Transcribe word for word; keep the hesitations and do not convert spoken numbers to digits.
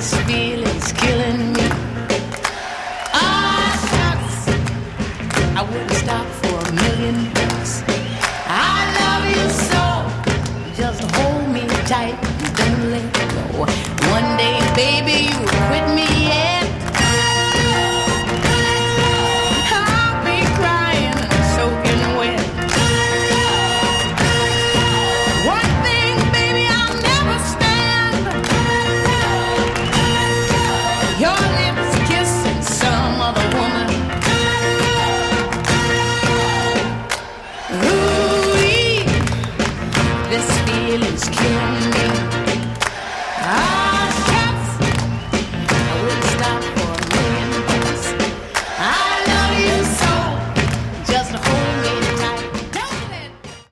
this feeling's killing me. Ah, shucks, I wouldn't stop for a million bucks. I love you so, just hold me tight and don't let go. One day, baby, you